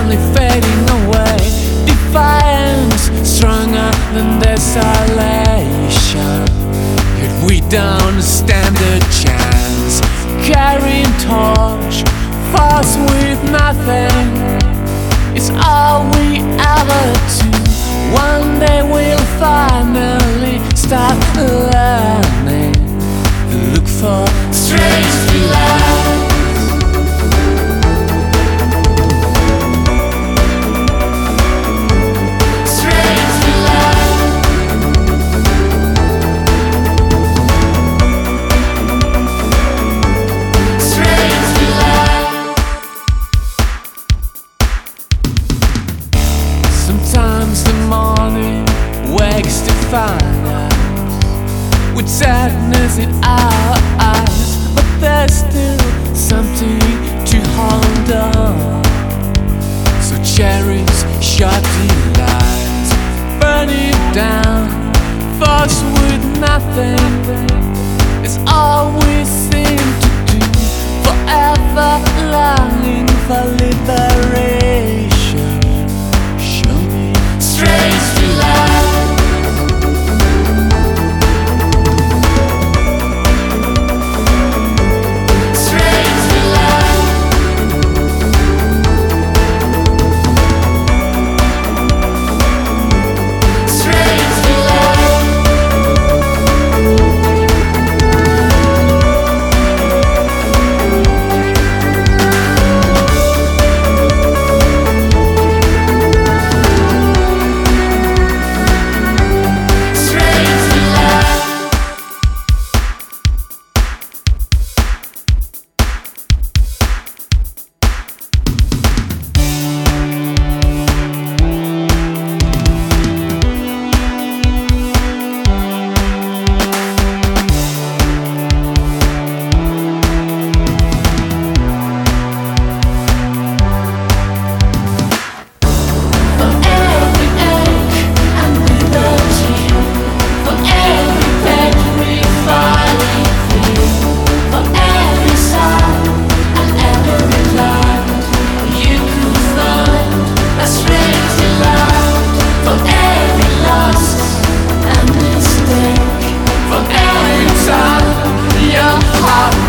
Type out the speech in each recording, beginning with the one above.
only fading away. Defiance stronger than desolation, yet we don't stand a chance. Carrying torch, force with nothing, it's all we ever do. One day we'll finally start learning to look for strange delights. Sometimes the morning wakes to find us with sadness in our eyes, but there's still something to hold on. So cherish short delights, burn it down, force with nothing. It's all we seem to do, forever longing for liberation. Strange delight. Strange delight. Strange delight.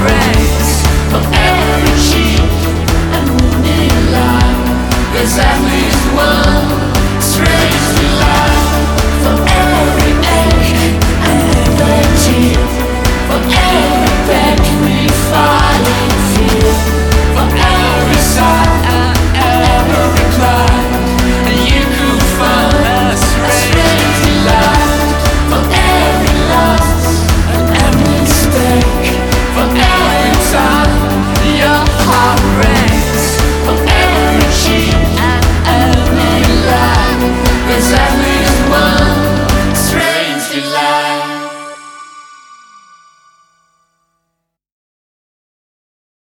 Exactly.